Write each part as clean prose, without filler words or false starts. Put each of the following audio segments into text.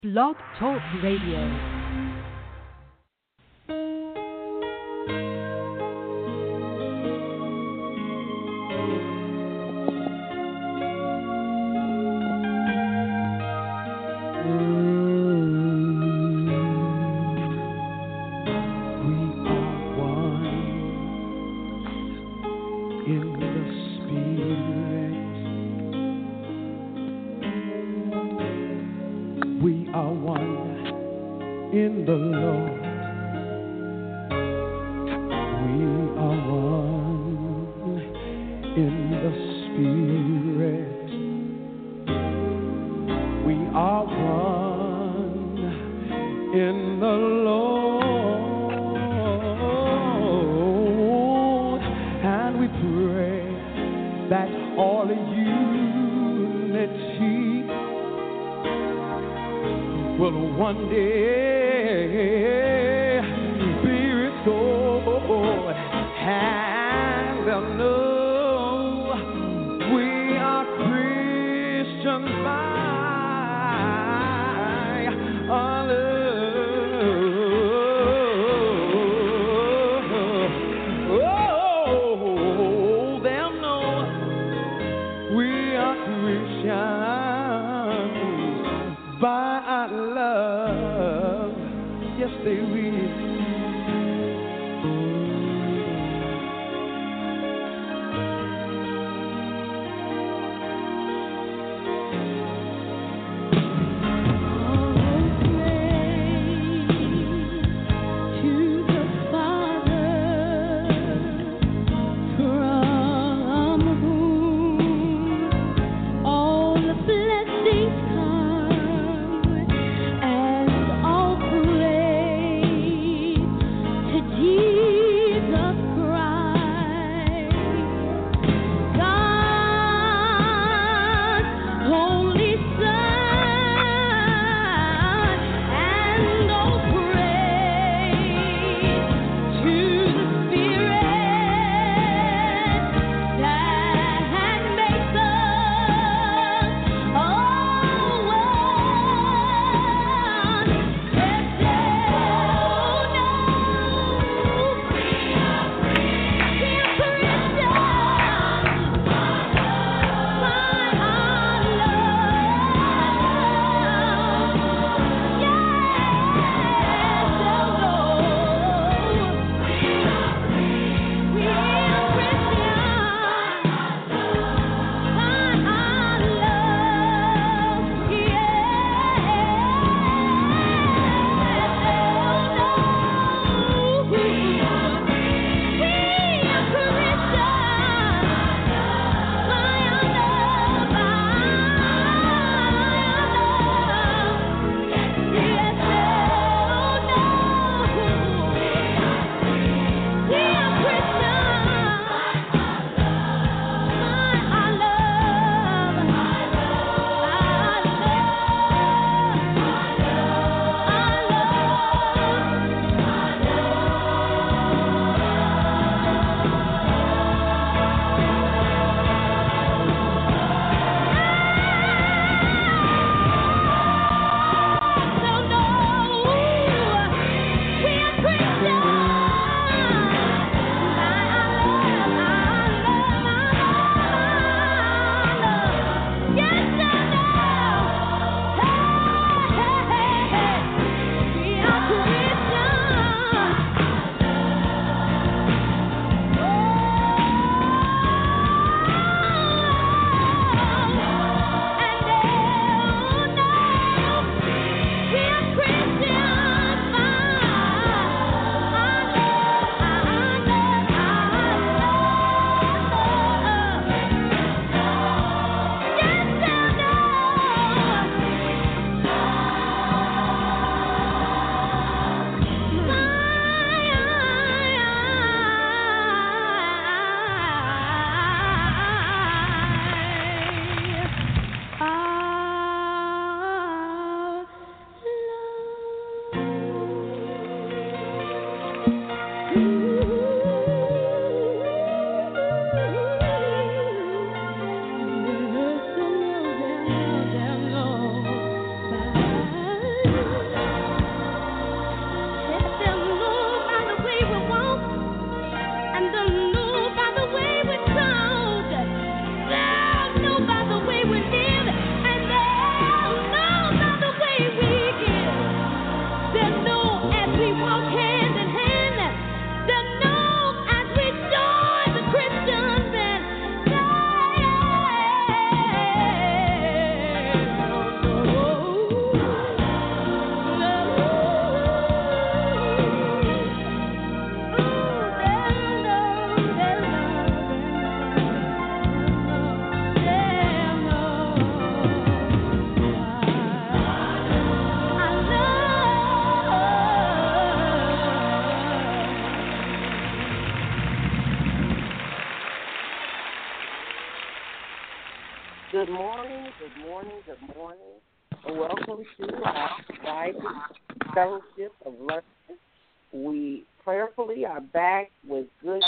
Blog Talk Radio. All praise Good morning, good morning, good morning, and welcome to our Friday Fellowship of Learners. We prayerfully are back with good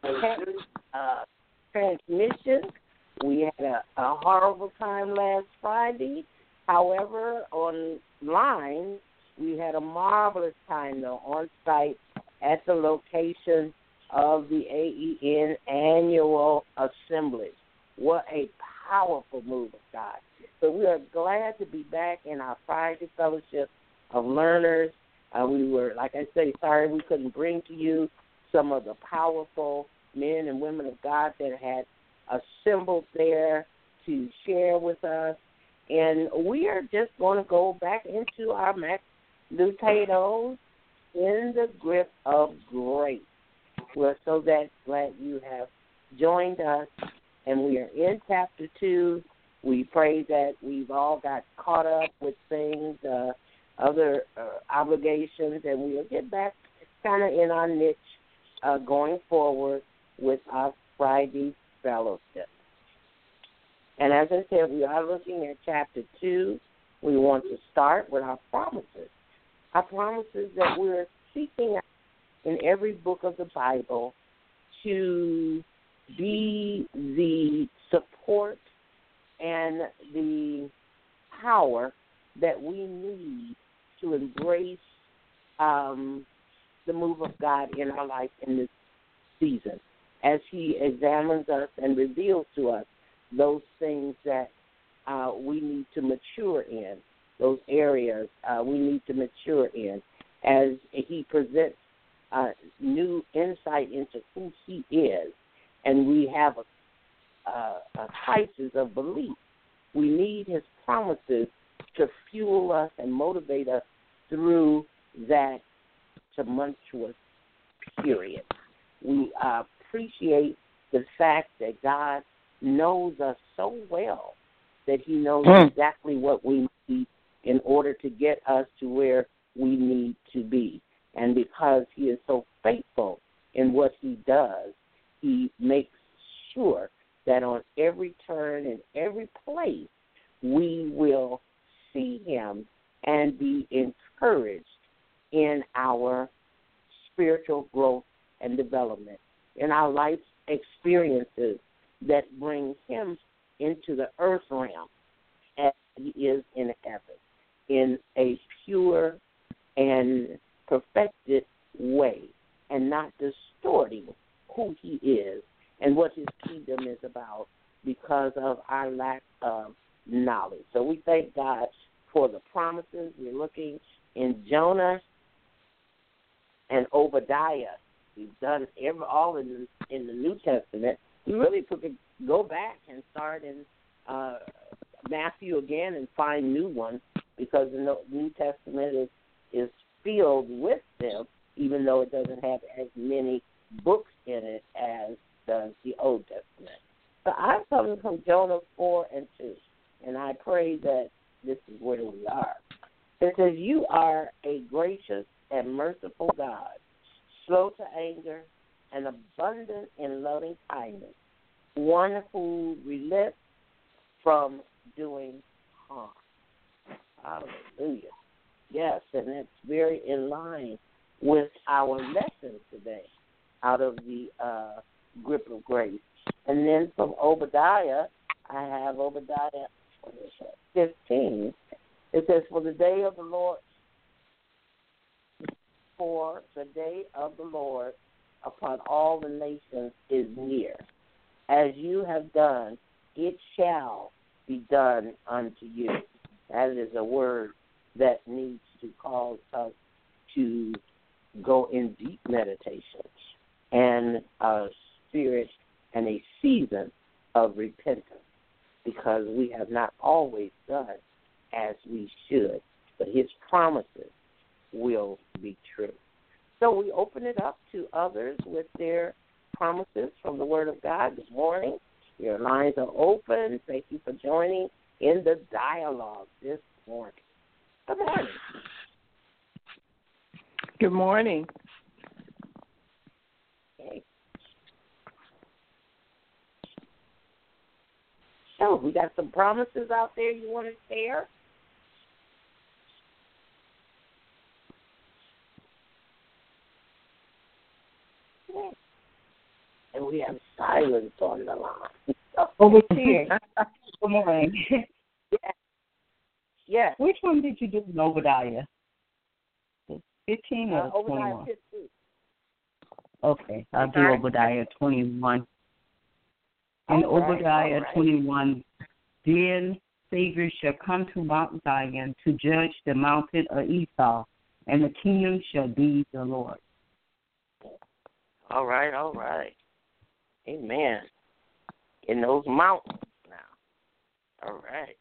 transmission. We had a horrible time last Friday. However, online, we had a marvelous time, though, on site at the location of the AEN Annual Assembly. What a powerful move of God. So we are glad to be back in our Friday Fellowship of Learners. We were, like I say, sorry we couldn't bring to you some of the powerful men and women of God that had assembled there to share with us. And we are just going to go back into our mashed potatoes in the grip of grace. We're so glad you have joined us, and we are in chapter 2. We pray that we've all got caught up with things, other obligations, and we'll get back kind of in our niche going forward with our Friday Fellowship. And as I said, we are looking at chapter 2. We want to start with our promises. Our promises that we're seeking out in every book of the Bible to be the support and the power that we need to embrace the move of God in our life in this season as He examines us and reveals to us those things that we need to mature in, those areas we need to mature in, as He presents new insight into who He is, and we have a crisis of belief. We need His promises to fuel us and motivate us through that tumultuous period. We appreciate the fact that God knows us so well that He knows exactly what we need in order to get us to where we need to be. And because He is so faithful in what He does, He makes sure that on every turn and every place we will see Him and be encouraged in our spiritual growth and development, in our life experiences that bring Him into the earth realm as He is in heaven, in a pure and perfected way, and not distorting who He is and what His kingdom is about because of our lack of knowledge. So we thank God for the promises. We're looking in Jonah and Obadiah. We've done all in the New Testament. We really could go back and start in Matthew again and find new ones, because the New Testament is filled with them, even though it doesn't have as many books in it as does the Old Testament. So I'm coming from Jonah 4 and 2, and I pray that this is where we are. It says, "You are a gracious and merciful God, slow to anger and abundant in loving kindness, one who relents from doing harm." Hallelujah. Yes, and it's very in line with our lesson today out of the grip of grace. And then from Obadiah, I have Obadiah 15. It says, for the day of the Lord upon all the nations is near. As you have done, it shall be done unto you. That is a word that needs to cause us to go in deep meditation and a spirit and a season of repentance, because we have not always done as we should, but His promises will be true. So we open it up to others with their promises from the Word of God. Good morning. Your lines are open. Thank you for joining in the dialogue this morning. Good morning. Good morning. Okay. So Woo, we got some promises out there you want to share? Yeah. And we have silence on the line. Over here. Good morning. Yes. Yes. Which one did you do in Obadiah? 15 or 21? Obadiah 15. Okay, I'll do Obadiah 21. In Obadiah 21, then Savior shall come to Mount Zion to judge the mountain of Esau, and the kingdom shall be the Lord. All right, all right. Amen. In those mountains now. All right.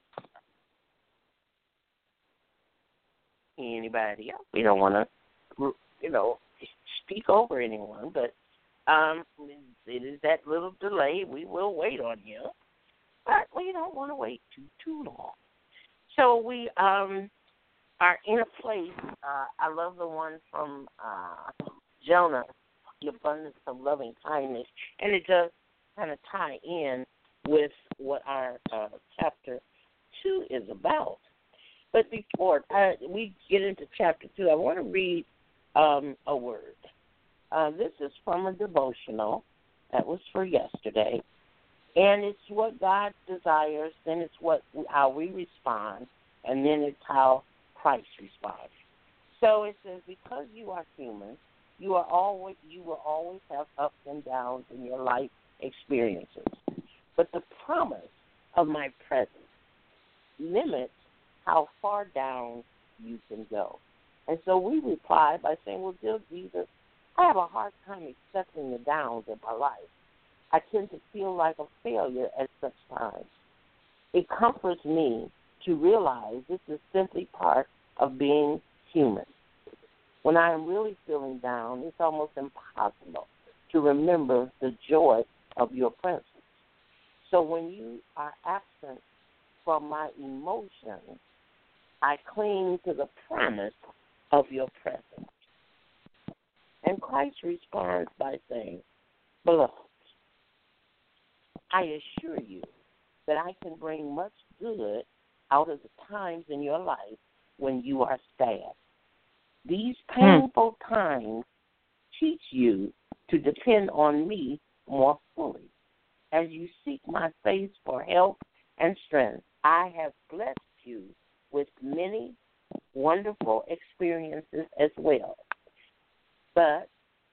Anybody else? We don't want to, speak over anyone, but it is that little delay. We will wait on you, but we don't want to wait too long. So we are in a place. I love the one from Jonah, the abundance of loving kindness, and it does kind of tie in with what our chapter 2 is about. But before we get into chapter 2, I want to read a word. This is from a devotional that was for yesterday, and it's what God desires, then it's how we respond, and then it's how Christ responds. So it says, because you are human, you will always have ups and downs in your life experiences. But the promise of my presence limits how far down you can go. And so we reply by saying, well, dear Jesus, I have a hard time accepting the downs of my life. I tend to feel like a failure at such times. It comforts me to realize this is simply part of being human. When I am really feeling down, it's almost impossible to remember the joy of your presence. So when you are absent from my emotions, I cling to the promise of your presence. And Christ responds by saying, beloved, I assure you that I can bring much good out of the times in your life when you are sad. These painful times teach you to depend on me more fully. As you seek my face for help and strength, I have blessed you with many wonderful experiences as well. But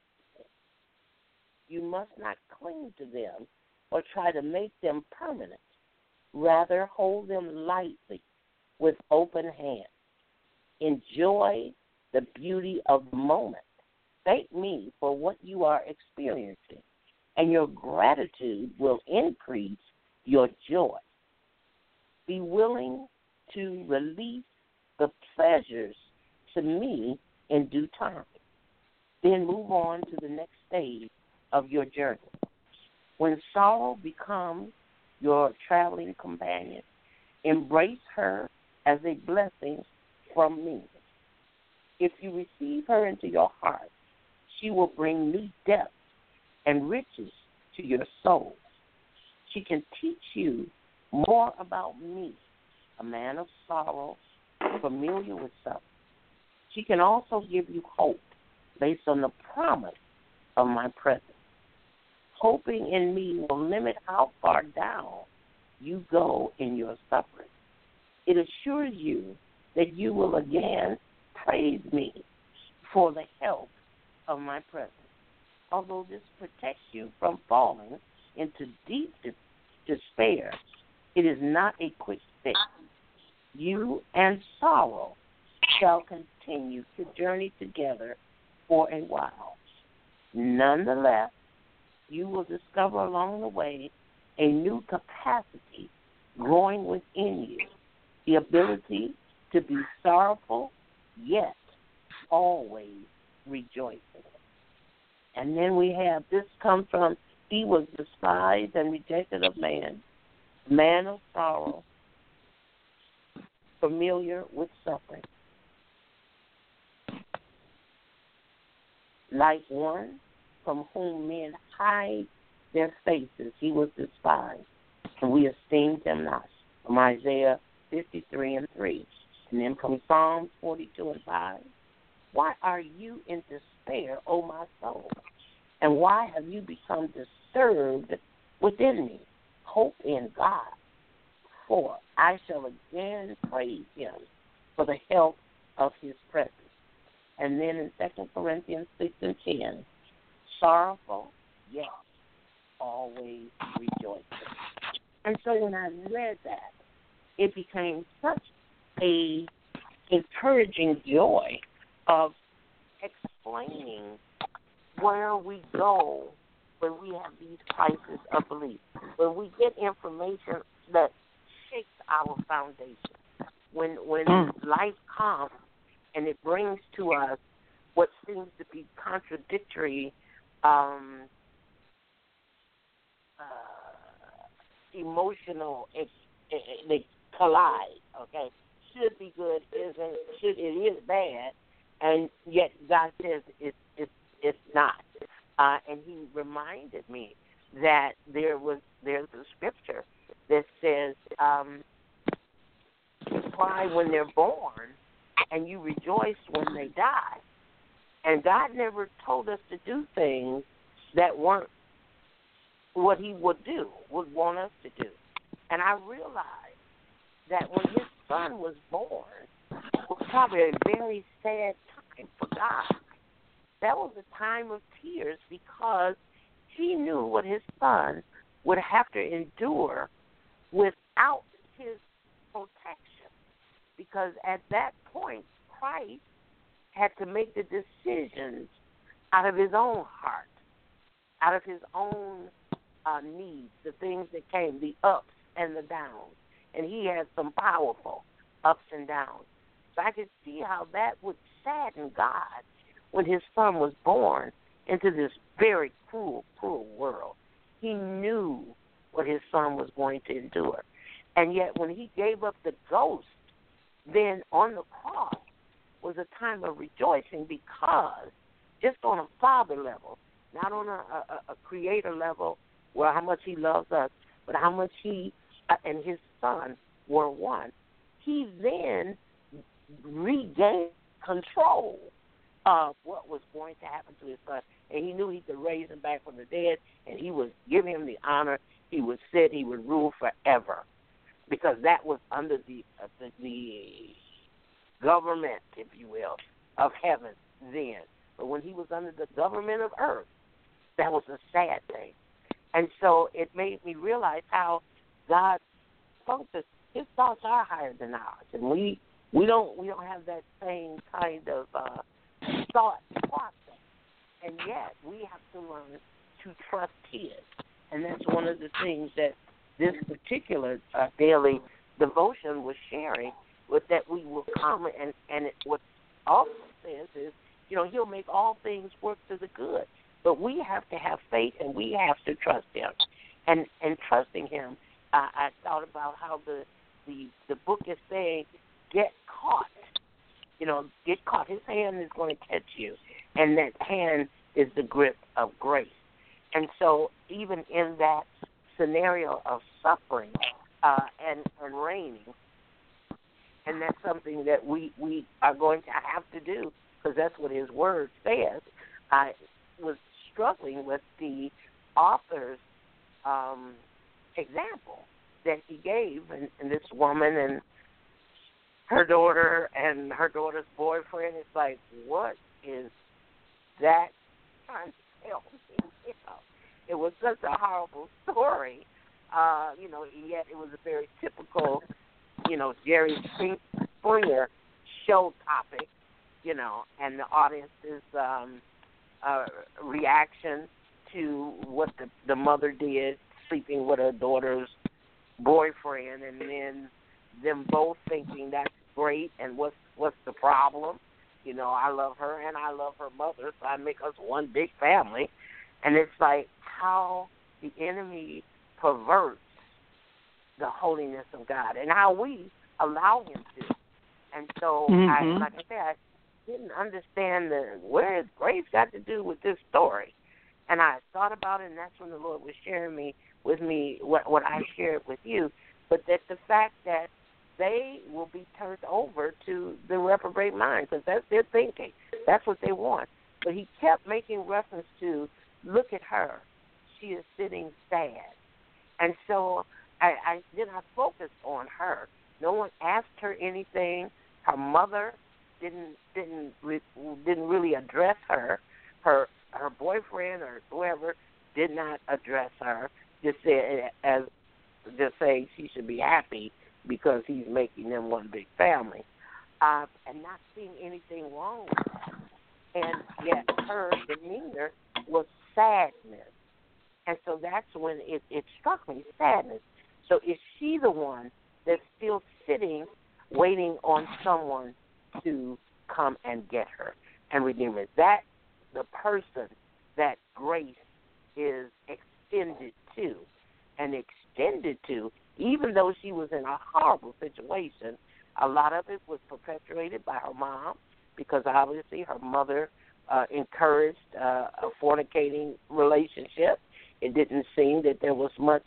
you must not cling to them or try to make them permanent. Rather, hold them lightly with open hands. Enjoy the beauty of the moment. Thank me for what you are experiencing, and your gratitude will increase your joy. Be willing to release the pleasures to me in due time. Then move on to the next stage of your journey. When sorrow becomes your traveling companion, embrace her as a blessing from me. If you receive her into your heart, she will bring new depth and riches to your soul. She can teach you more about me, a man of sorrow, familiar with suffering. She can also give you hope based on the promise of my presence. Hoping in me will limit how far down you go in your suffering. It assures you that you will again praise me for the help of my presence. Although this protects you from falling into deep despair, it is not a quick fix. You and sorrow shall continue to journey together for a while. Nonetheless, you will discover along the way a new capacity growing within you, the ability to be sorrowful, yet always rejoicing. And then we have, this comes from, he was despised and rejected of man of sorrow, familiar with suffering. Like one from whom men hide their faces, he was despised, and we esteemed them not. From Isaiah 53 and 3. And then from Psalms 42 and 5. Why are you in despair, O my soul? And why have you become disturbed within me? Hope in God, for I shall again praise him for the help of his presence. And then in 2 Corinthians 6 and 10, sorrowful, yes, always rejoicing. And so when I read that, it became such a encouraging joy of explaining where we go when we have these crises of belief, when we get information that shakes our foundation, when life comes and it brings to us what seems to be contradictory emotional, they collide, okay? Should be good, it is bad, and yet God says it's not. And he reminded me that there's a scripture that says, you cry when they're born, and you rejoice when they die. And God never told us to do things that weren't what he would want us to do. And I realized that when his son was born, it was probably a very sad time for God. That was a time of tears because he knew what his son would have to endure without his protection. Because at that point, Christ had to make the decisions out of his own heart, out of his own needs, the things that came, the ups and the downs. And he had some powerful ups and downs. So I could see how that would sadden God when his son was born into this very cruel, cruel world. He knew what his son was going to endure. And yet when he gave up the ghost, then on the cross was a time of rejoicing because just on a father level, not on a creator level, where how much he loves us, but how much he and his son were one, he then regained control of what was going to happen to his son. And he knew he could raise him back from the dead, and he would give him the honor. He would sit, he would rule forever, because that was under the government, if you will, of heaven then. But when he was under the government of earth, that was a sad thing. And so it made me realize how God functions. His thoughts are higher than ours, and we don't have that same kind of thought process. And yet we have to learn to trust his. And that's one of the things that this particular daily devotion was sharing, with that we will come, and what also says is, he'll make all things work to the good. But we have to have faith, and we have to trust him. And trusting him, I thought about how the book is saying, get caught. Get caught. His hand is going to catch you, and that hand is the grip of grace. And so even in that scenario of suffering and reigning, and that's something that we are going to have to do, because that's what his word says. I was struggling with the author's example that he gave, and this woman and her daughter and her daughter's boyfriend. It's like, what is that trying to tell me? It was such a horrible story, yet it was a very typical, Jerry Springer show topic, and the audience's reaction to what the mother did, sleeping with her daughter's boyfriend, and then them both thinking that's great, and what's the problem? I love her and I love her mother, so I make us one big family. And it's like how the enemy perverts the holiness of God and how we allow him to. And so, like I said, I didn't understand where has grace got to do with this story. And I thought about it, and that's when the Lord was sharing with me what I shared with you. But that the fact that they will be turned over to the reprobate mind, because that's their thinking. That's what they want. But he kept making reference to, look at her. She is sitting sad. And so I focused on her. No one asked her anything. Her mother didn't really address her. Her boyfriend or whoever did not address her. Just say she should be happy because he's making them one big family, and not seeing anything wrong with that. And yet her demeanor was sadness. And so that's when it struck me, sadness. So is she the one that's still sitting, waiting on someone to come and get her and redeem her? That the person that grace is extended to, and extended to, even though she was in a horrible situation. A lot of it was perpetuated by her mom, because obviously her mother encouraged a fornicating relationship. It didn't seem that there was much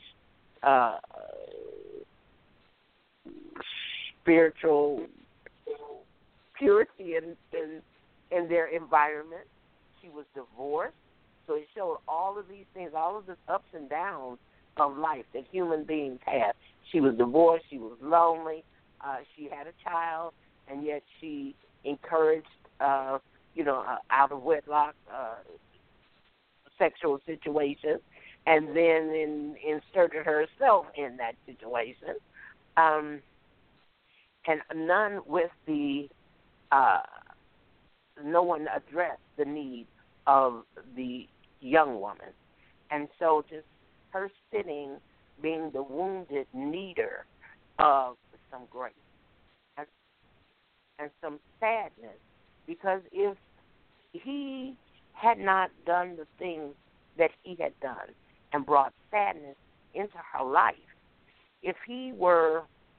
spiritual purity in their environment. She was divorced, so it showed all of these things, all of the ups and downs of life that human beings have. She was divorced, she was lonely, she had a child, and yet she encouraged, out of wedlock sexual situations, and then inserted herself in that situation. And no one addressed the need of the young woman. And so just her sitting, being the wounded needer of some grace and some sadness, because if he had not done the things that he had done and brought sadness into her life, if he were,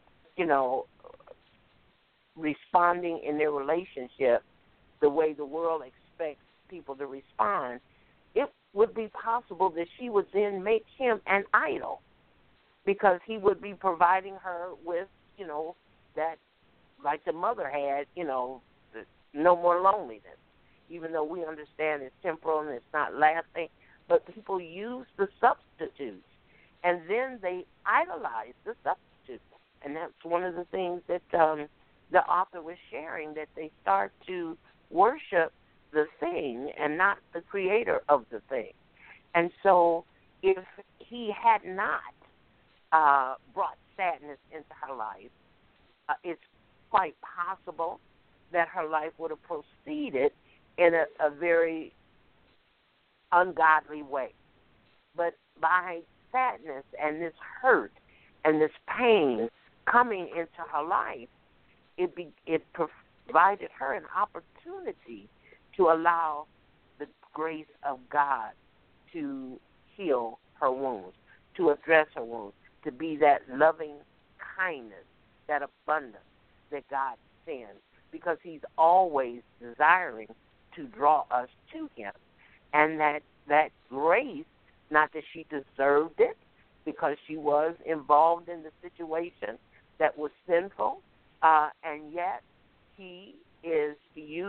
responding in their relationship the way the world expects people to respond, it would be possible that she would then make him an idol, because he would be providing her with, that, like the mother had, no more loneliness, even though we understand it's temporal and it's not lasting. But people use the substitutes, and then they idolize the substitute. And that's one of the things that the author was sharing, that they start to worship the thing and not the creator of the thing. And so if he had not brought sadness into her life, it's quite possible that her life would have proceeded in a very ungodly way. But by sadness and this hurt and this pain coming into her life, it provided her an opportunity to allow the grace of God to heal her wounds, to address her wounds, to be that loving kindness, that abundance that God sends, because he's always desiring to draw us to him. And that grace, not that she deserved it, because she was involved in the situation that was sinful, and yet he is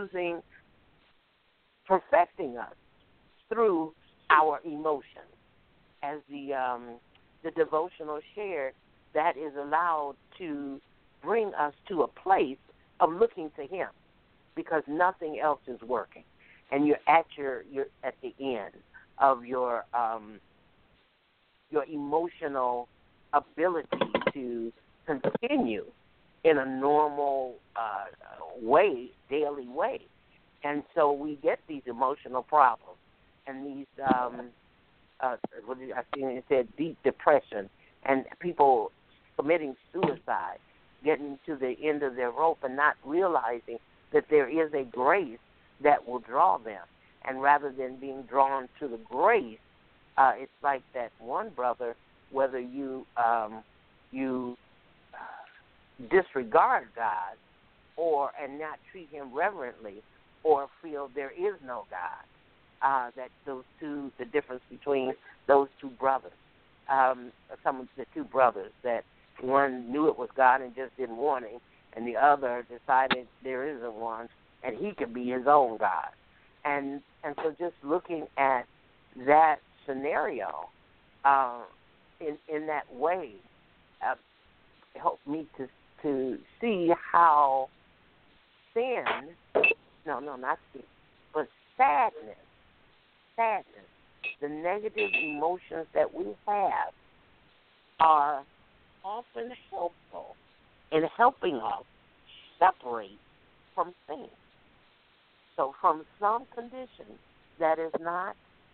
perfecting us through our emotions. As the devotional shared, that is allowed to bring us to a place of looking to him, because nothing else is working, and you're at the end of your emotional ability to continue in a normal way, daily way. And so we get these emotional problems and these, what did I see? It said deep depression, and people committing suicide, getting to the end of their rope and not realizing that there is a grace that will draw them. And rather than being drawn to the grace, it's like that one brother, whether you disregard God and not treat him reverently, or feel there is no God. that the difference between those two brothers. Some of the two brothers, that one knew it was God and just didn't want him, and the other decided there isn't one and he could be his own God. And so just looking at that scenario in that way helped me to see how sin, not sin, but sadness, the negative emotions that we have are often helpful in helping us separate from sin. So from some condition that is not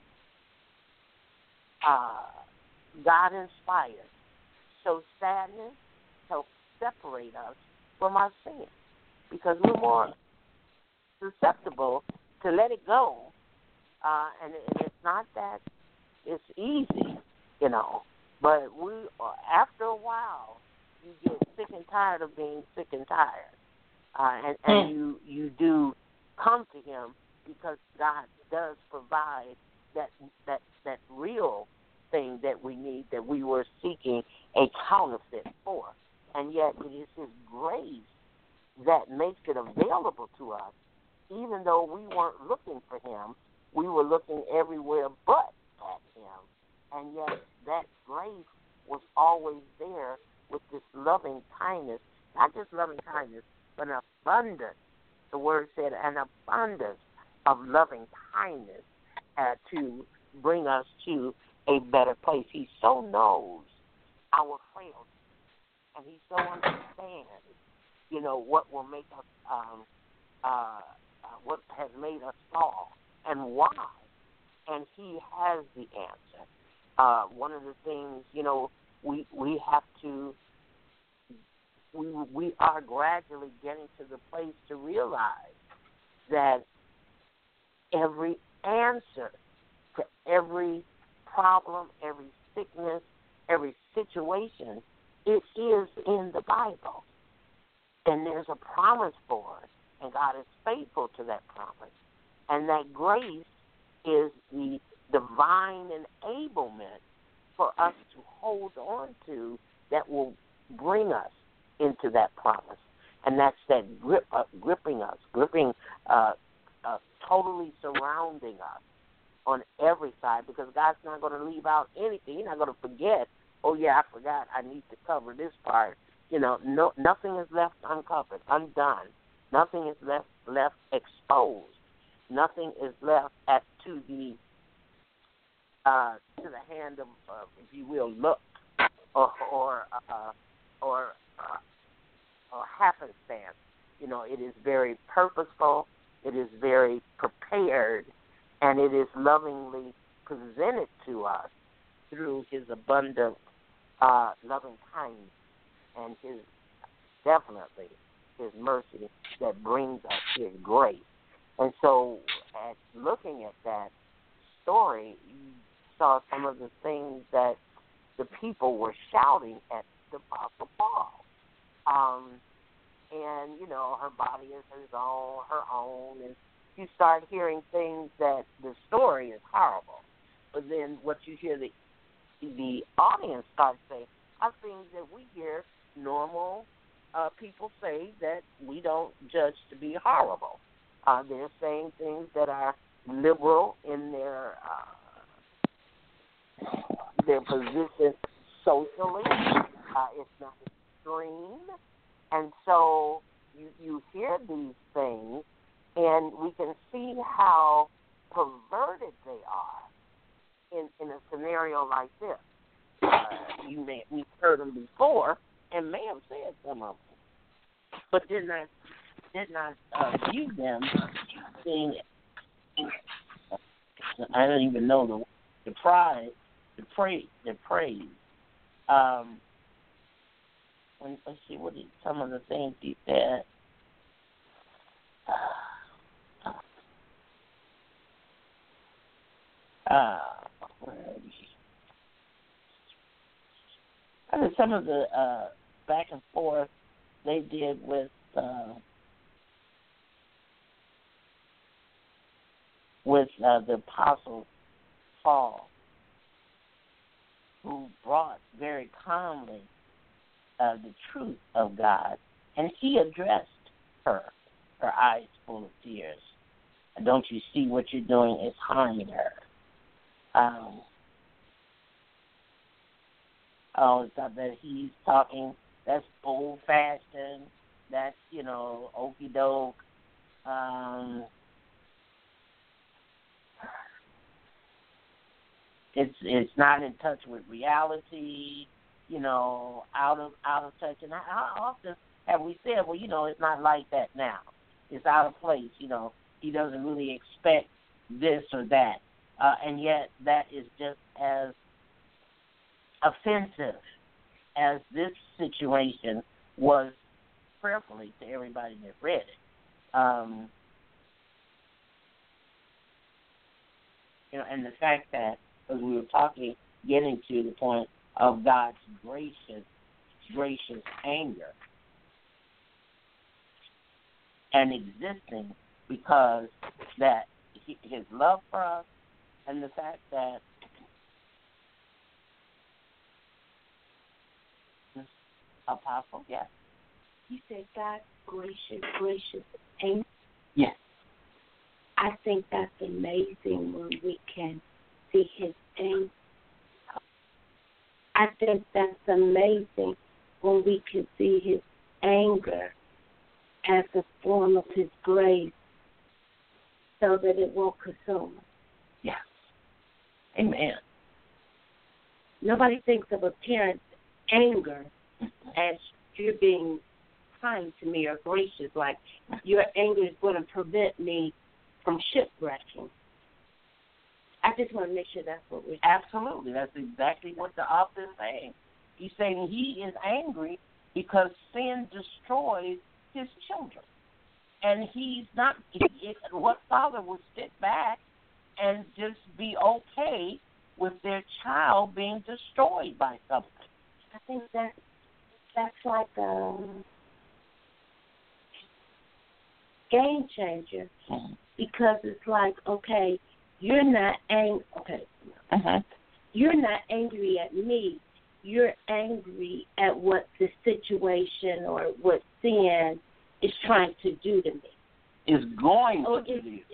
God-inspired, so sadness helps separate us from our sin because we're more susceptible to let it go. And it's not that it's easy, but after a while, you get sick and tired of being sick and tired. And you do come to him because God does provide that real thing that we need, that we were seeking a counterfeit for. And yet it is his grace that makes it available to us, even though we weren't looking for him. We were looking everywhere but at him. And yet that grace was always there with this loving kindness, not just loving kindness, but an abundance. The word said an abundance of loving kindness to bring us to a better place. He so knows our frailty, and he so understands, what will make us, what has made us fall and why. And he has the answer. One of the things, we have to, we are gradually getting to the place to realize that every answer to every problem, every sickness, every situation, it is in the Bible. And there's a promise for it, and God is faithful to that promise. And that grace is the divine enablement for us to hold on to that will bring us into that promise. And that's that gripping us, totally surrounding us on every side, because God's not going to leave out anything. He's not going to forget, oh, yeah, I forgot I need to cover this part. Nothing is left uncovered, undone. Nothing is left exposed. Nothing is left to the hand of, if you will, luck or happenstance. It is very purposeful. It is very prepared, and it is lovingly presented to us through his abundant loving kindness and his mercy that brings us his grace. And so, at looking at that story, you saw some of the things that the people were shouting at the Apostle Paul. And, her body is her own, and you start hearing things that the story is horrible. But then what you hear the audience start saying are things that we hear normal people say that we don't judge to be horrible. They're saying things that are liberal in their position socially. It's not extreme. And so you hear these things, and we can see how perverted they are in a scenario like this. We've heard them before and may have said some of them, but did not view them being, I don't even know the praise. Let's see what some of the things he said. Some of the back and forth they did with with the Apostle Paul, who brought very calmly the truth of God, and he addressed her eyes full of tears. And don't you see what you're doing is harming her? It's not that he's talking, that's old-fashioned, that's, okey-doke. It's not in touch with reality, out of touch. And how often have we said, well, it's not like that now. It's out of place, He doesn't really expect this or that. And yet that is just as offensive as this situation was prayerfully to everybody that read it. And the fact that, as we were talking, getting to the point of God's gracious anger and existing because that his love for us and the fact that Apostle, yes. You said God's gracious anger. Yes. I think that's amazing when we can see his anger. I think that's amazing when we can see his anger as a form of his grace so that it won't consume us. Yes. Amen. Nobody thinks of a parent's anger as you're being kind to me or gracious, like your anger is going to prevent me from shipwrecking. I just want to make sure that's what we're saying. Absolutely. That's exactly what the author is saying. He's saying he is angry because sin destroys his children. And he's not, what father would sit back and just be okay with their child being destroyed by something? I think that's like a game changer because it's like, okay, you're not angry. Okay, you're not angry at me. You're angry at what the situation or what sin is trying to do to me. It's going to do to you.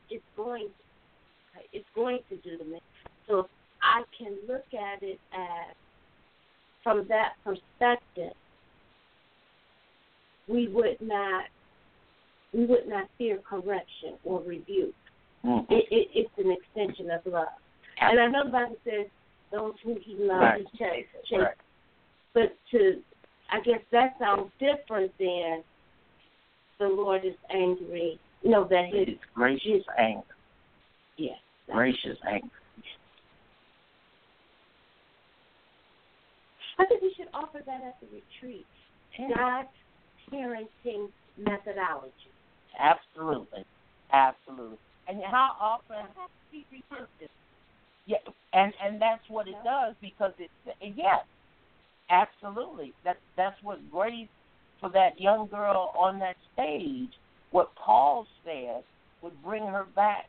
It's going to do to me. So if I can look at it as from that perspective, we would not fear correction or rebuke. Mm-hmm. It's an extension of love. And I know the Bible says those whom he loves, he chases. Right. But I guess that sounds different than the Lord is angry. That his gracious anger. Yes. Gracious anger. I think we should offer that at the retreat. God's parenting methodology. Absolutely. And how often has he resisted? Yeah, and that's what it does because yes, absolutely. That's what grace for that young girl on that stage. What Paul said would bring her back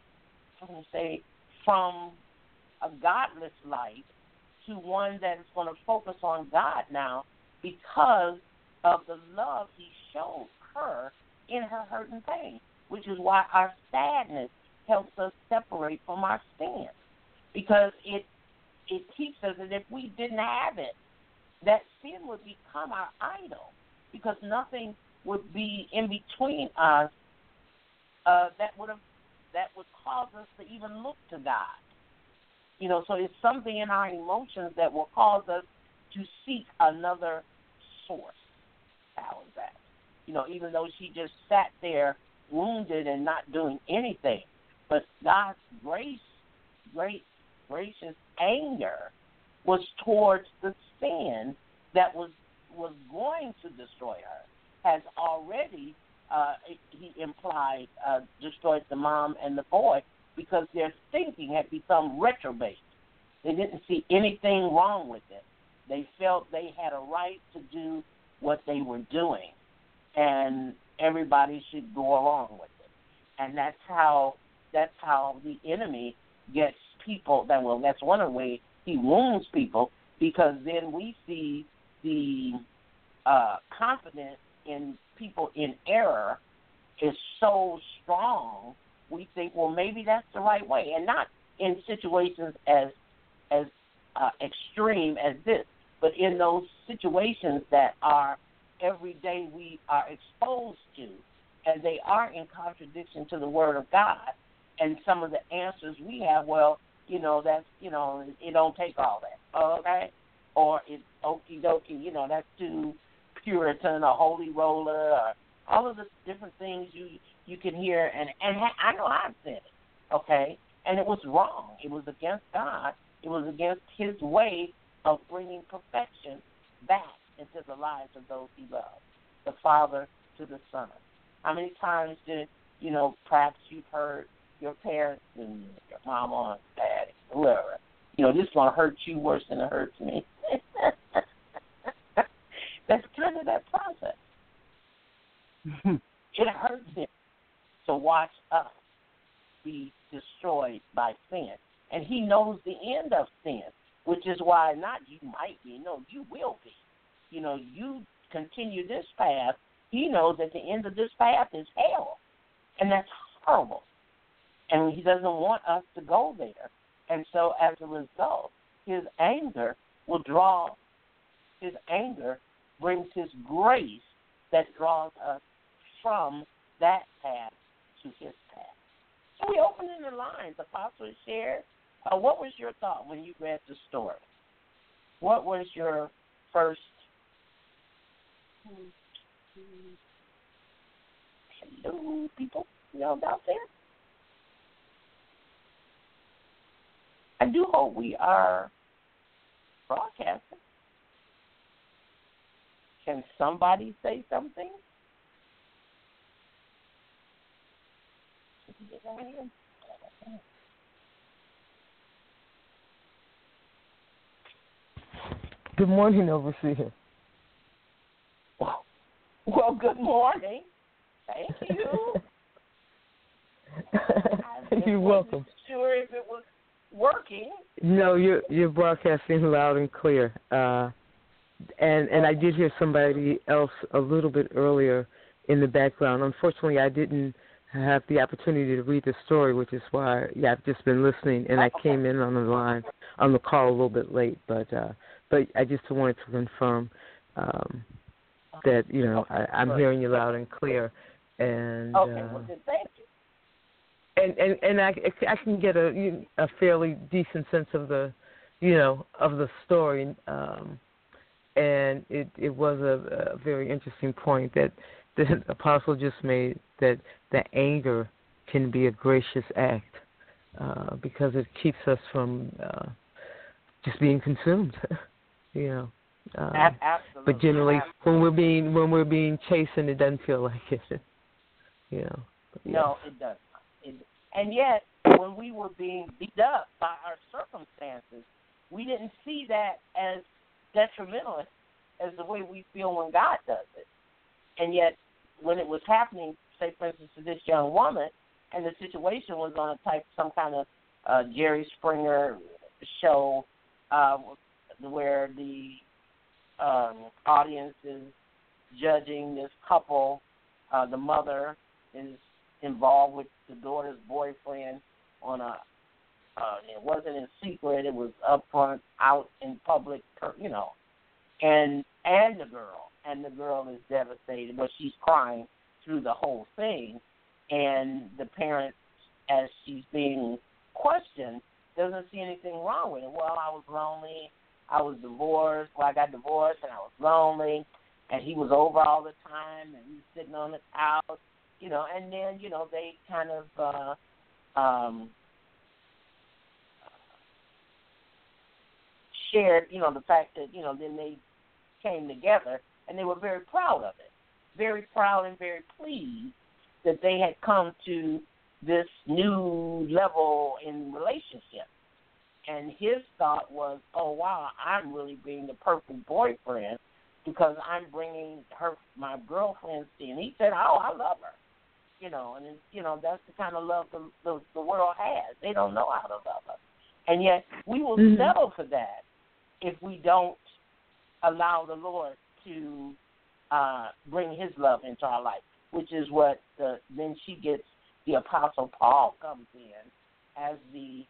from a godless life to one that is going to focus on God now because of the love he showed her in her hurt and pain, which is why our sadness helps us separate from our sin, because it keeps us, and if we didn't have it, that sin would become our idol, because nothing would be in between us that would cause us to even look to God. So it's something in our emotions that will cause us to seek another source. How is that? Even though she just sat there wounded and not doing anything. But God's gracious anger was towards the sin that was going to destroy her, has already, he implied, destroyed the mom and the boy because their thinking had become retrobate. They didn't see anything wrong with it. They felt they had a right to do what they were doing, and everybody should go along with it. And that's how that's how the enemy gets people. That's one of the ways he wounds people, because then we see the confidence in people in error is so strong, we think, well, maybe that's the right way, and not in situations as extreme as this, but in those situations that are every day we are exposed to, and they are in contradiction to the Word of God. And some of the answers we have, well, that's, it don't take all that, okay? Or it's okie dokie, that's too Puritan or holy roller, or all of the different things you can hear. And I know I've said it, okay? And it was wrong. It was against God. It was against his way of bringing perfection back into the lives of those he loved, the Father to the Son. How many times did, perhaps you've heard your parents and your mama and daddy, whoever, this is going to hurt you worse than it hurts me. That's kind of that process. It hurts him to watch us be destroyed by sin. And he knows the end of sin, which is why not you might be, no, you will be. You continue this path, he knows that the end of this path is hell. And that's horrible. And he doesn't want us to go there. And so as a result, his anger brings his grace that draws us from that path to his path. So we open in the lines. Apostle shared. What was your thought when you read the story? What was your first? Hello, people. Y'all out there? I do hope we are broadcasting. Can somebody say something? Good morning, Overseer. Well, good morning. Thank you. You're welcome. Sure if it was working. No, you're broadcasting loud and clear. And I did hear somebody else a little bit earlier in the background. Unfortunately, I didn't have the opportunity to read the story, which is why I've just been listening, and I came in on the call a little bit late. But I just wanted to confirm that I'm hearing you loud and clear. And well, thank you. And I can get a fairly decent sense of the story. And it was a very interesting point that the apostle just made, that the anger can be a gracious act because it keeps us from just being consumed. Absolutely. But generally, when we're being chastened, it doesn't feel like it. No, it doesn't. And yet, when we were being beat up by our circumstances, we didn't see that as detrimental as the way we feel when God does it. And yet, when it was happening, say, for instance, to this young woman, and the situation was on some kind of Jerry Springer show where the audience is judging this couple. The mother is involved with the daughter's boyfriend on it wasn't in secret, it was up front, out in public, and the girl is devastated, but she's crying through the whole thing, and the parent, as she's being questioned, doesn't see anything wrong with it. Well, I was lonely, I was divorced, I got divorced, and I was lonely, and he was over all the time, and he was sitting on the couch, and then, they kind of shared, the fact that, then they came together, and they were very proud of it, very proud and very pleased that they had come to this new level in relationship. And his thought was, oh, wow, I'm really being the perfect boyfriend because I'm bringing my girlfriend to, and he said, oh, I love her. And that's the kind of love the world has. They don't know how to love us, and yet we will settle for that if we don't allow the Lord to bring His love into our life, which is what then she gets. The Apostle Paul comes in as the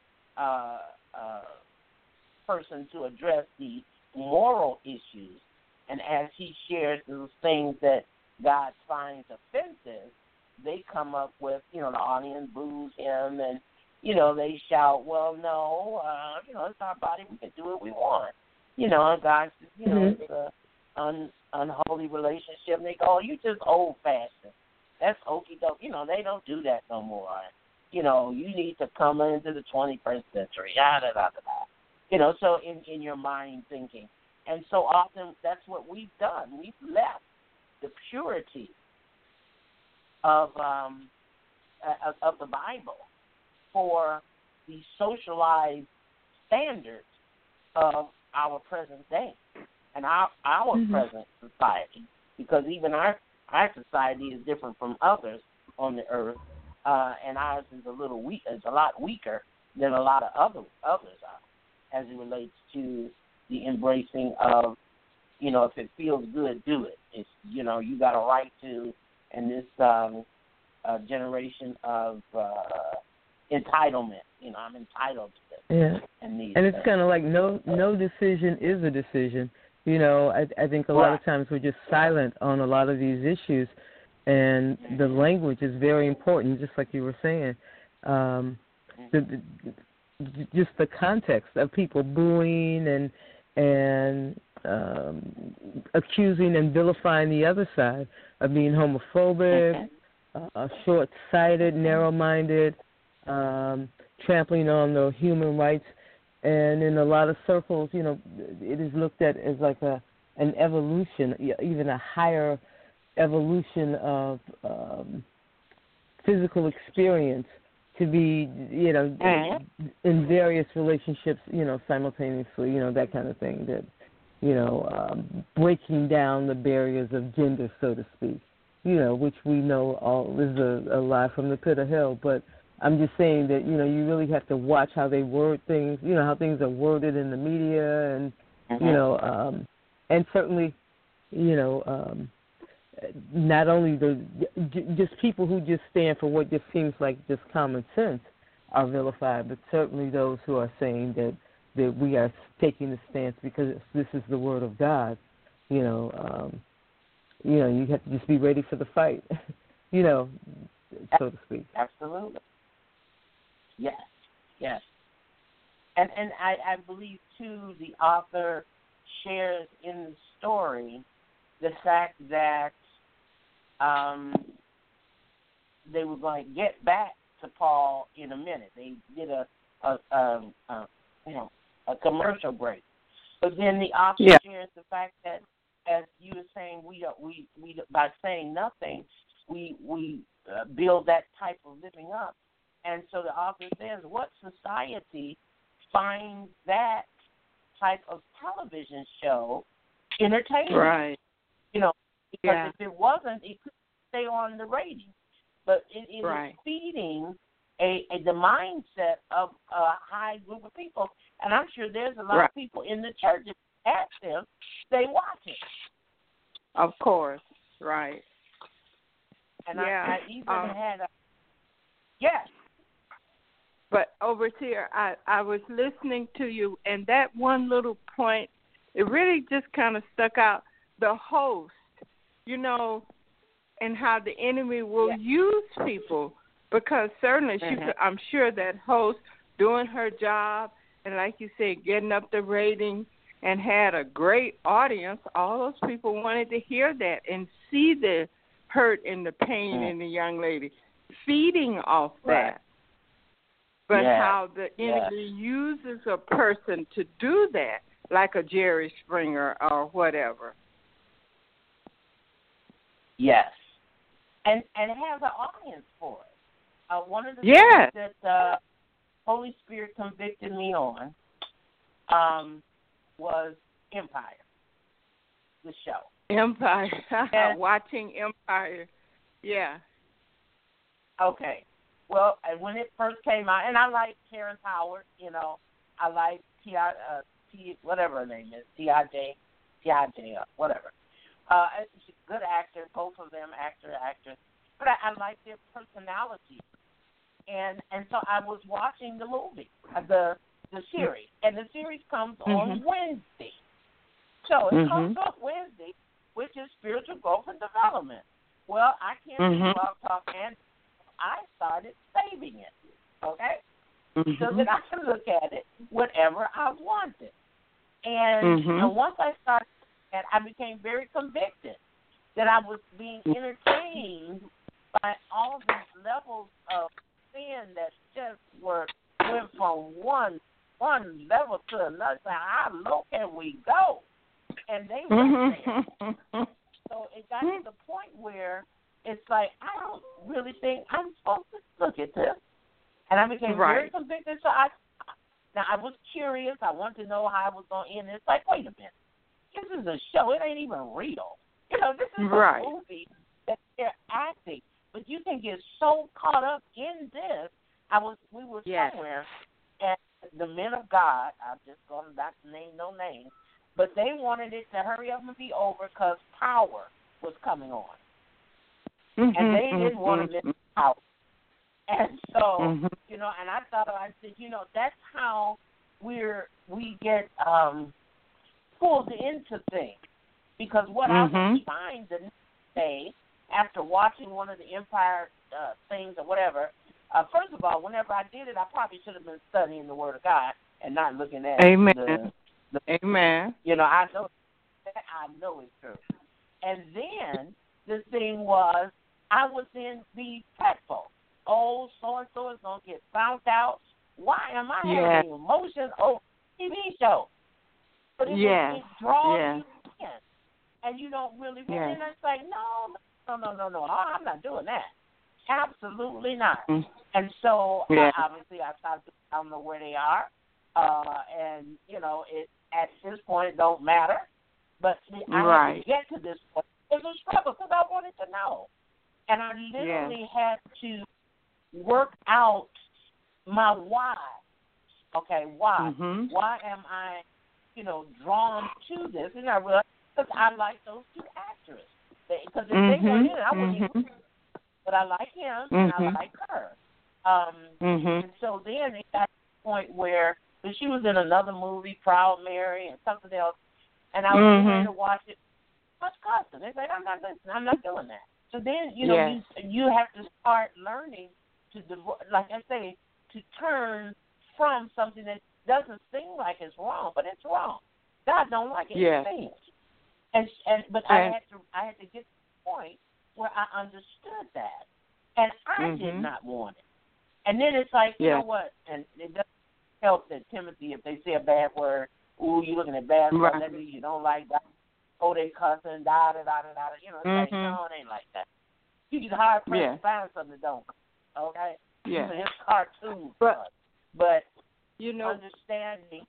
person to address the moral issues, and as he shares those things that God finds offensive, they come up with, the audience boos him, and, they shout, well, no, it's our body, we can do what we want. And God says, it's an unholy relationship, and they go, oh, you just old-fashioned. That's okie doke. They don't do that no more. You need to come into the 21st century. So in your mind thinking. And so often that's what we've done. We've left the purity of the Bible for the socialized standards of our present day and our present society, because even our society is different from others on the earth, and ours is a lot weaker than a lot of others are, as it relates to the embracing of, if it feels good, do it. It's, you got a right to, and this generation of entitlement. I'm entitled to this. Yeah. And it's kind of like no decision is a decision. I think a lot of times we're just silent on a lot of these issues, and the language is very important, just like you were saying. Just the context of people booing and accusing and vilifying the other side of being homophobic, short-sighted, narrow-minded, trampling on the human rights. And in a lot of circles, it is looked at as like an evolution, even a higher evolution of physical experience to be, in various relationships, simultaneously, that kind of thing, that, breaking down the barriers of gender, so to speak, which we know all is a lie from the pit of hell. But I'm just saying that, you really have to watch how they word things, how things are worded in the media, and, and certainly, not only just people who just stand for what just seems like just common sense are vilified, but certainly those who are saying that we are taking the stance because this is the word of God. You have to just be ready for the fight, so to speak. Absolutely. Yes. And I believe, too, the author shares in the story the fact that they were going to get back to Paul in a minute. They did a commercial break. But then the author shares the fact that, as you were saying, we by saying nothing, we build that type of living up. And so the author says, what society finds that type of television show entertaining? Right. Because if it wasn't, it could stay on the ratings. But it is feeding the mindset of a high group of people. And I'm sure there's a lot of people in the church that ask them, they watch it. Of course, right. And I even had yes. But Overseer, I was listening to you, and that one little point, it really just kind of stuck out. The host, and how the enemy will use people, because certainly I'm sure that host doing her job, and like you said, getting up the rating and had a great audience. All those people wanted to hear that and see the hurt and the pain in the young lady, feeding off that. But how the enemy uses a person to do that, like a Jerry Springer or whatever. Yes. And it has an audience for it. One of the things that Holy Spirit convicted me on was Empire, the show. Empire. Watching Empire. Yeah. Okay. Well, and when it first came out, and I like Terrence Howard, I like whatever her name is, T.I.J., whatever. She's a good actor, both of them, actress. But I like their personality. And so I was watching the movie, the series, and the series comes on Wednesday. So it comes on Wednesday, which is spiritual growth and development. Well, I can't do Blog Talk, and I started saving it, okay? So that I can look at it whenever I wanted. And once I started, and I became very convicted that I was being entertained by all these levels of sin that just went from one level to another. So how low can we go? And they went there. So it got to the point where it's like, I don't really think I'm supposed to look at this. And I became very convicted. So I was curious. I wanted to know how I was going to end. It's like, wait a minute. This is a show. It ain't even real. This is a movie that they're acting. But you can get so caught up in this. We were somewhere, and the men of God, I'm just going not to name no names, but they wanted it to hurry up and be over because Power was coming on. And they didn't want to miss Power. And so, and I thought, I said, that's how we get pulled into things. Because what I was trying the next day, after watching one of the Empire things or whatever, first of all, whenever I did it, I probably should have been studying the Word of God and not looking at Amen. Amen. I know it's true. And then the thing was, I was in the fretful. Oh, so-and-so is going to get found out. Why am I having emotions over TV show? But it draws you in. And you don't really win. And it's like, no, I'm not doing that. Absolutely not. And so, obviously, I don't know where they are. And, it at this point, it don't matter. But I had to get to this point. It was a struggle because I wanted to know. And I literally had to work out my why. Okay, why? Why am I, drawn to this? And I realized because I like those two actors. Because if they weren't in it, I wouldn't even. But I like him and I like her. And so then it got to the point where she was in another movie, Proud Mary, and something else, and I was ready to watch it. Much custom. It's like, I'm not doing that. So then, you have to start learning to, like I say, to turn from something that doesn't seem like it's wrong, but it's wrong. God don't like it. It seems. But I had to get to the point where I understood that, and I did not want it. And then it's like, you know what? And it doesn't help that Timothy, if they say a bad word, ooh, you looking at bad stuff, that means you don't like that. Oh, they cussing, da-da-da-da-da. It's like, no, it ain't like that. You can hard press to find something that don't. Okay? Yeah. It's cartoons. But understanding,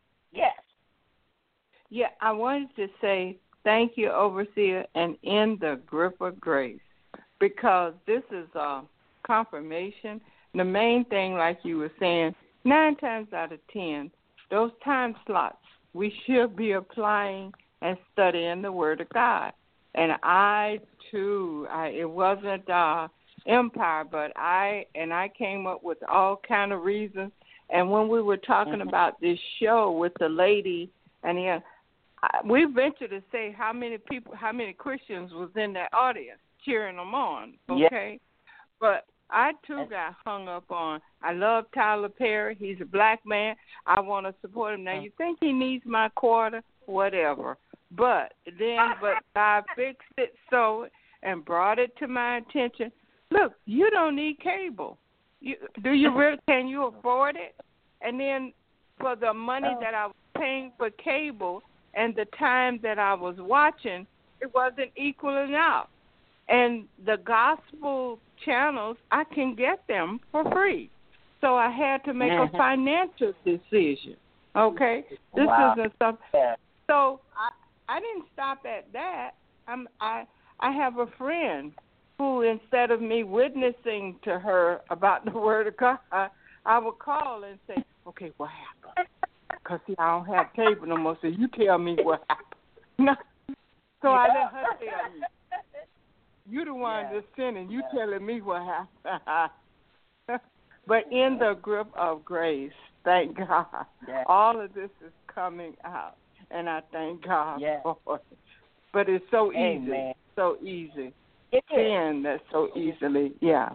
Yeah, I wanted to say thank you, Overseer, and in the grip of grace, because this is a confirmation. The main thing, like you were saying, 9 times out of 10, those time slots, we should be applying and studying the Word of God. And I, too, it wasn't Empire, but I came up with all kind of reasons. And when we were talking about this show with the lady, and we venture to say how many Christians was in that audience cheering them on, okay? But I, too, got hung up on, I love Tyler Perry. He's a black man. I want to support him. Now, you think he needs my quarter? Whatever. But God fixed it so and brought it to my attention. Look, you don't need cable. Can you afford it? And then for the money that I was paying for cable and the time that I was watching, it wasn't equaling out. And the gospel channels, I can get them for free. So I had to make a financial decision. Okay? This isn't something. So I didn't stop at that. I have a friend who, instead of me witnessing to her about the Word of God, I would call and say, okay, what happened? Because, see, I don't have cable no more, so you tell me what happened. So I let her tell me. You the one that's sinning. You telling me what happened. But in the grip of grace, thank God, all of this is coming out, and I thank God for it. But it's so easy, so easy. Sin that so easily,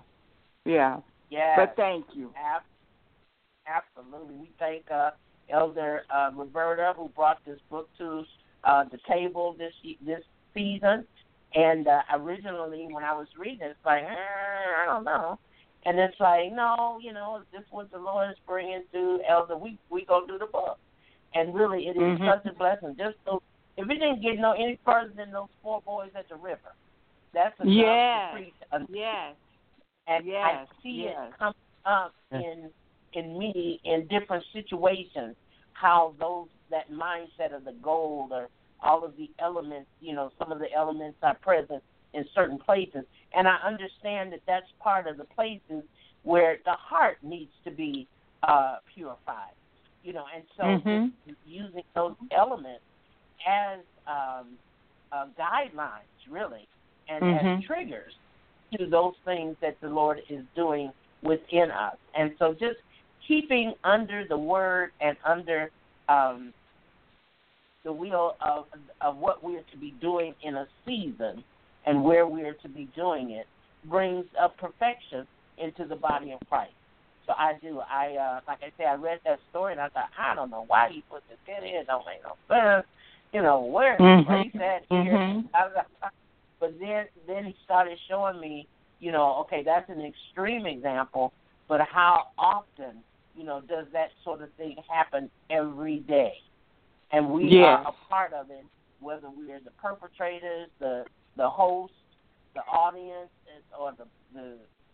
But thank you. Absolutely. We thank Elder Roberta, who brought this book to the table this season. And originally, when I was reading it, it's like, I don't know. And it's like, no, if this is what the Lord is bringing to Elder, we go do the book. And really, it is such a blessing. Just so, if it didn't get any further than those 4 boys at the river, that's enough to preach. Yes. And I see it come up in me in different situations, how that mindset of the gold or all of the elements, some of the elements are present in certain places. And I understand that that's part of the places where the heart needs to be purified, and so using those elements as guidelines, really, and as triggers to those things that the Lord is doing within us. And so just keeping under the word and under the will of what we are to be doing in a season and where we are to be doing it brings a perfection into the body of Christ. So I do. Like I said, I read that story and I thought, I don't know why he put this in here. It don't make no sense. Where is that here? But then he started showing me, okay, that's an extreme example, but how often, does that sort of thing happen every day? And we are a part of it, whether we are the perpetrators, the host, the audience, or the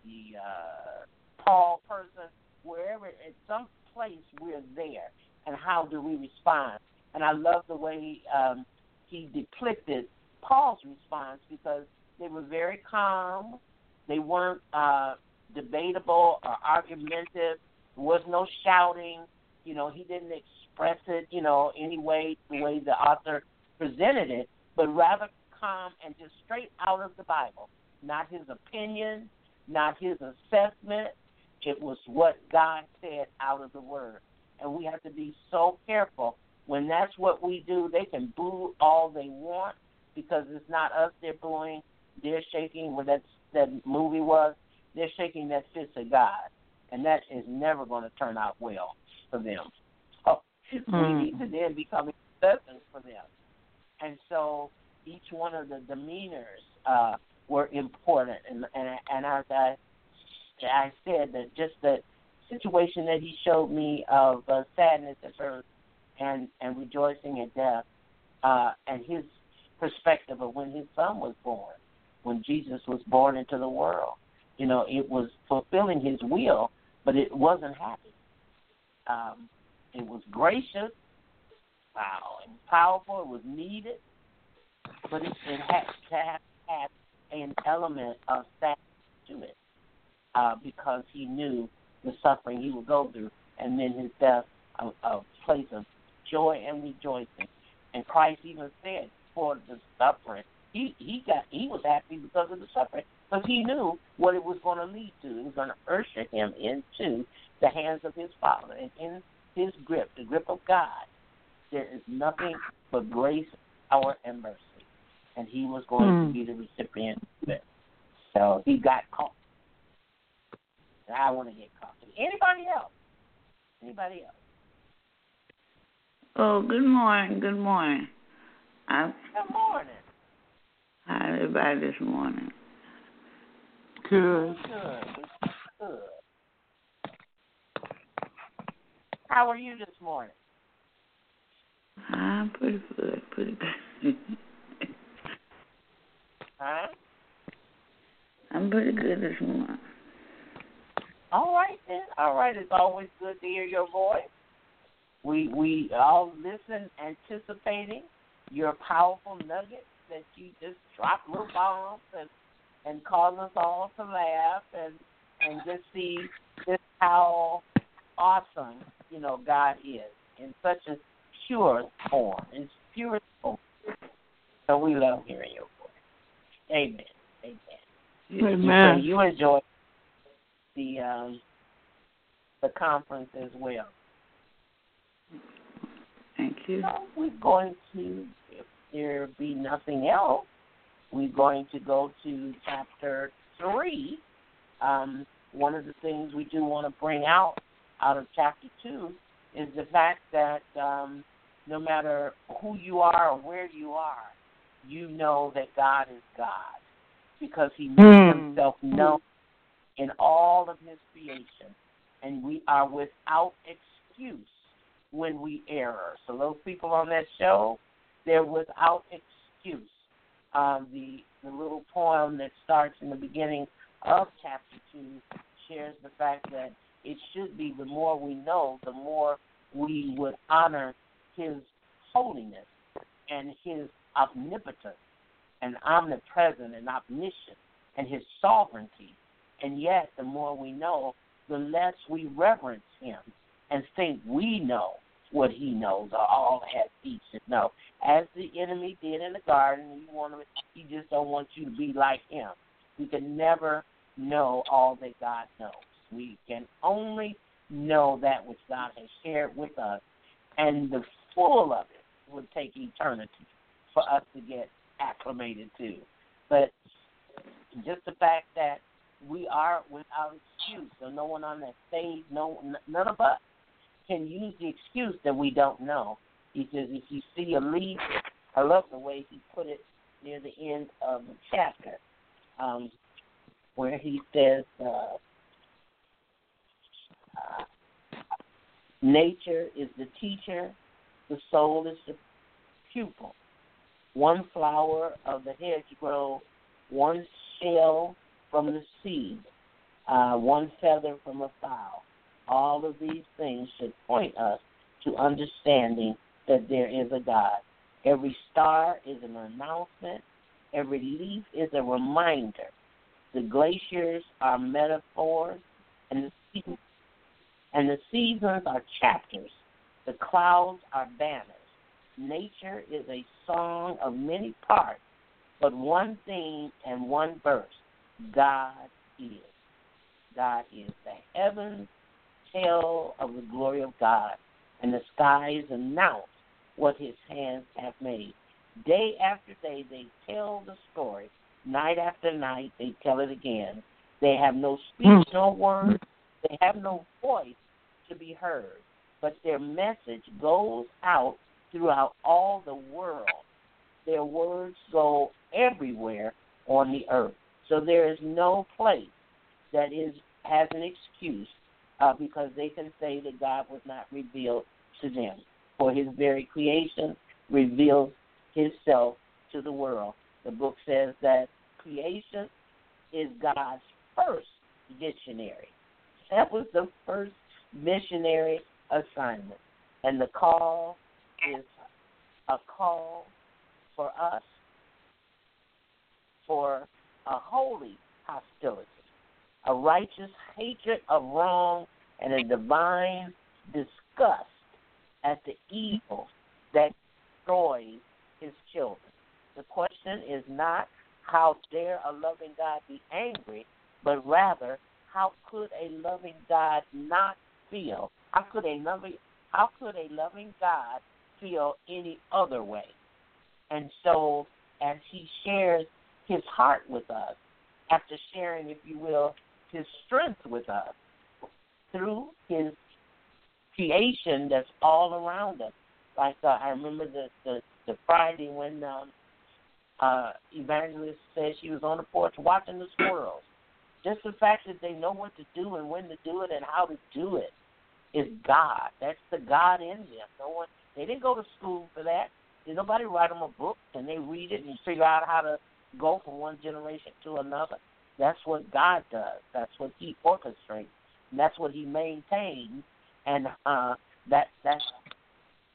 tall person, wherever, at some place we're there. And how do we respond? And I love the way he depicted Paul's response, because they were very calm. They weren't debatable or argumentative. There was no shouting. He didn't express it, any way, the way the author presented it, but rather calm and just straight out of the Bible. Not his opinion, not his assessment. It was what God said out of the Word. And we have to be so careful. When that's what we do, they can boo all they want, because it's not us they're booing. They're shaking, when that movie was, they're shaking that fist of God. And that is never going to turn out well for them. So we need to then become acceptance for them. And so each one of the demeanors were important. And as I said, that just the situation that he showed me of sadness at birth and rejoicing at death, and his perspective of when his son was born, when Jesus was born into the world. It was fulfilling his will, but it wasn't happy. It was gracious, and powerful. It was needed, but it had to have an element of sadness to it, because he knew the suffering he would go through, and then his death, a place of joy and rejoicing. And Christ even said, for the suffering, he was happy because of the suffering, because he knew what it was going to lead to. It was going to usher him into the hands of his Father, and in his grip, the grip of God, there is nothing but grace, power, and mercy. And he was going to be the recipient of it. So he got caught. And I want to get caught. Anybody else? Anybody else? Oh, good morning. Good morning. Good morning. How everybody this morning? Good. Good. How are you this morning? I'm pretty good. Huh? I'm pretty good this morning. All right, then. All right. It's always good to hear your voice. We all listen, anticipating your powerful nuggets that you just drop little bombs and cause us all to laugh and just see just how awesome, God is in such a pure form, in pure form. So we love hearing your voice. Amen. Amen. So you enjoy the conference as well. Thank you. So we're going to, if there be nothing else, we're going to go to chapter 3. One of the things we do want to bring out of chapter 2 is the fact that no matter who you are or where you are, you know that God is God because he made himself known in all of his creation, and we are without excuse when we err. So those people on that show, they're without excuse. The little poem that starts in the beginning of chapter 2 shares the fact that it should be the more we know, the more we would honor his holiness and his omnipotence and omnipresent and omniscient and his sovereignty. And yet, the more we know, the less we reverence him and think we know what he knows or all has he should know. As the enemy did in the garden, he just don't want you to be like him. We can never know all that God knows. We can only know that which God has shared with us, and the full of it would take eternity for us to get acclimated to. But just the fact that we are without excuse, so no one on that stage, none of us can use the excuse that we don't know. He says, if you see a leaf, I love the way he put it near the end of the chapter, where he says, nature is the teacher, the soul is the pupil. One flower of the hedgerow, one shell from the seed, one feather from a fowl. All of these things should point us to understanding that there is a God. Every star is an announcement. Every leaf is a reminder. The glaciers are metaphors, and the seasons are chapters. The clouds are banners. Nature is a song of many parts, but one theme and one verse. God is. God is. The heavens tell of the glory of God, and the skies announce what his hands have made. Day after day they tell the story. Night after night they tell it again. They have no speech nor words. They have no voice to be heard, but their message goes out throughout all the world. Their words go everywhere on the earth. So there is no place that has an excuse because they can say that God was not revealed to them. For his very creation reveals himself to the world. The book says that creation is God's first dictionary. That was the first missionary assignment. And the call is a call for us for a holy hostility, a righteous hatred of wrong, and a divine disgust at the evil that destroys his children. The question is not how dare a loving God be angry, but rather how could a loving God not feel? How could a loving God feel any other way? And so as he shares his heart with us, after sharing, if you will, his strength with us through his creation that's all around us. Like I remember the Friday when Evangelist said she was on the porch watching the squirrels. Just the fact that they know what to do and when to do it and how to do it is God. That's the God in them. They didn't go to school for that. Did nobody write them a book and they read it and figure out how to go from one generation to another? That's what God does. That's what he orchestrates. And that's what he maintains. And that's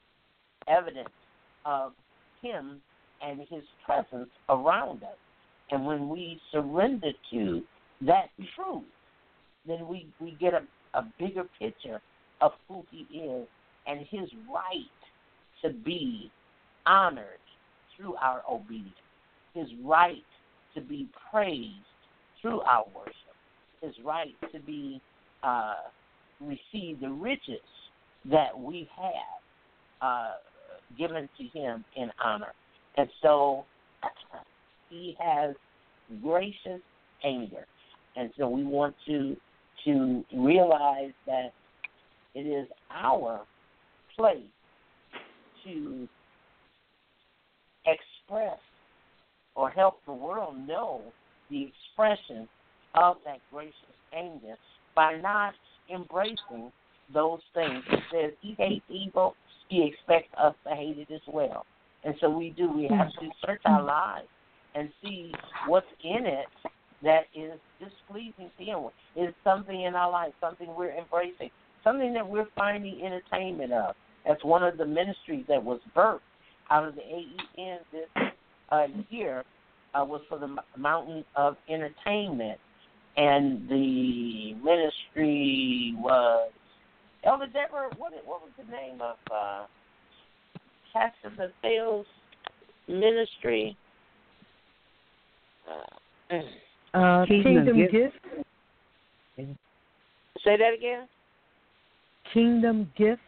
evidence of him and his presence around us. And when we surrender to that truth, then we get a bigger picture of who he is and his right to be honored through our obedience, his right to be praised through our worship, his right to be receive the riches that we have given to him in honor. And so he has gracious anger. And so we want to realize that it is our place to express or help the world know the expression of that gracious anger by not embracing those things. It says he hates evil, he expects us to hate it as well. And so we do. We have to search our lives and see what's in it that is displeasing to him. Is something in our life, something we're embracing, something that we're finding entertainment of. That's one of the ministries that was birthed out of the AEN this year, was for the Mountain of Entertainment. And the ministry was, Elder Deborah, what was the name of Pastor Mattheo's ministry? Kingdom Gifts. Say that again? Kingdom Gifts.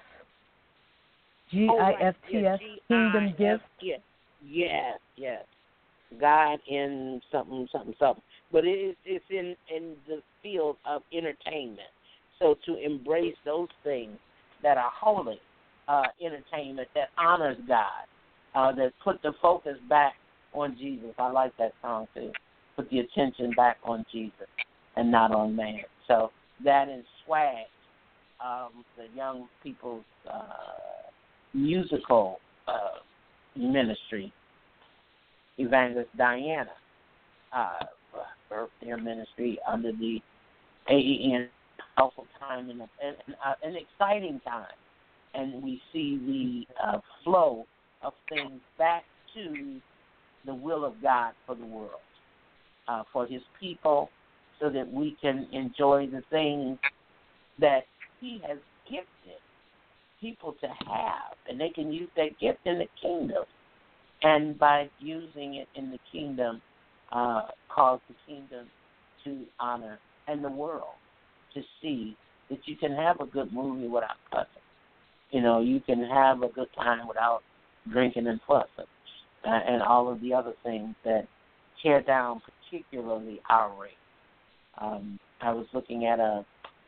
GIFTS. Kingdom Gifts. Yes. God in something. But it's in the field of entertainment. So to embrace those things that are holy, entertainment that honors God, that put the focus back on Jesus. I like that song too. Put the attention back on Jesus and not on man. So that is swag, the young people's musical ministry. Evangelist Diana birthed their ministry under the AEN. Powerful time and an exciting time, and we see the flow of things back to the will of God for the world, for his people, so that we can enjoy the things that he has gifted people to have, and they can use that gift in the kingdom, and by using it in the kingdom, cause the kingdom to honor and the world to see that you can have a good movie without fussing. You know, you can have a good time without drinking and fussing, and all of the other things that tear down particularly our race. I was looking at a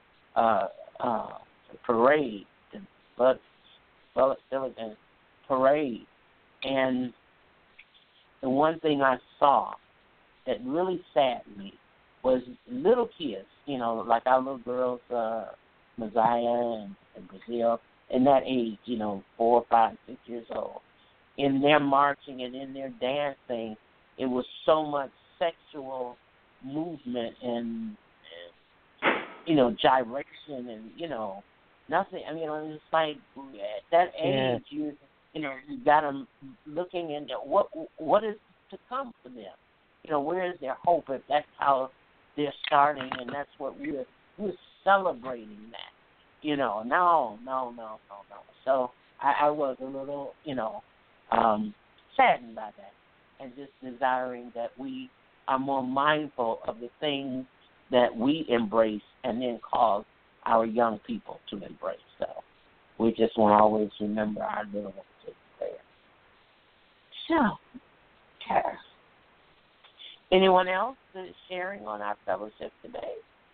parade, the Bud Phillips parade, and the one thing I saw that really saddened me was little kids, you know, like our little girls, Messiah and Brazil, in that age, you know, 4, 5, 6 years old. In their marching and in their dancing, it was so much sexual movement and you know, gyration and, you know, nothing. I mean, it's like at that age, you got them looking into what is to come for them. You know, where is their hope if that's how they're starting, and that's what we're celebrating that. You know, no. So I was a little, saddened by that, and just desiring that we are more mindful of the things that we embrace and then cause our young people to embrace. So we just want to always remember our little ones there. So, Tara, anyone else that is sharing on our fellowship today?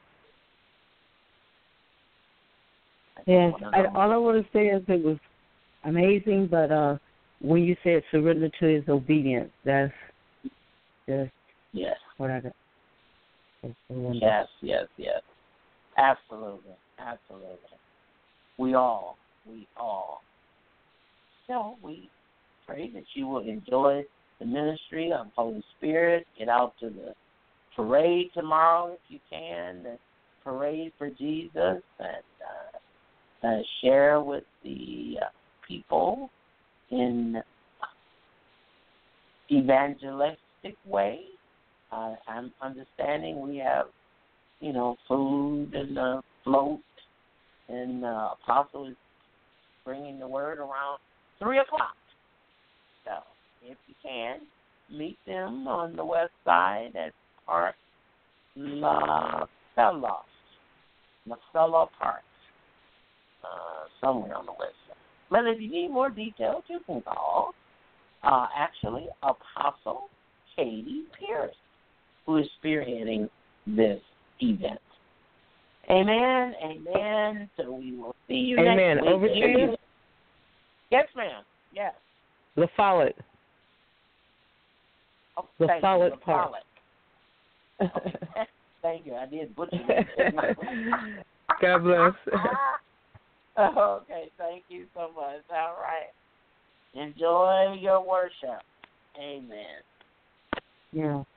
Yes, all I want to say is it was amazing, but when you said surrender to his obedience, that's just what I got. Yes. Absolutely. We all. So we pray that you will enjoy the ministry of Holy Spirit. Get out to the parade tomorrow if you can, the parade for Jesus, and share with the people in evangelistic way I'm understanding we have, food and float, and Apostle is bringing the word around 3 o'clock. So if you can, meet them on the west side at Park La Fella Park, somewhere on the west side. But if you need more details, you can call, actually, Apostle Katie Pierce, who is spearheading this event. Amen, amen. So we will see you next week. Over to you. Yes, ma'am. Yes. La Follette. Oh, La Follette Park. Okay. Thank you. I did butcher it. God bless. Okay, thank you so much. All right. Enjoy your worship. Amen. Yeah.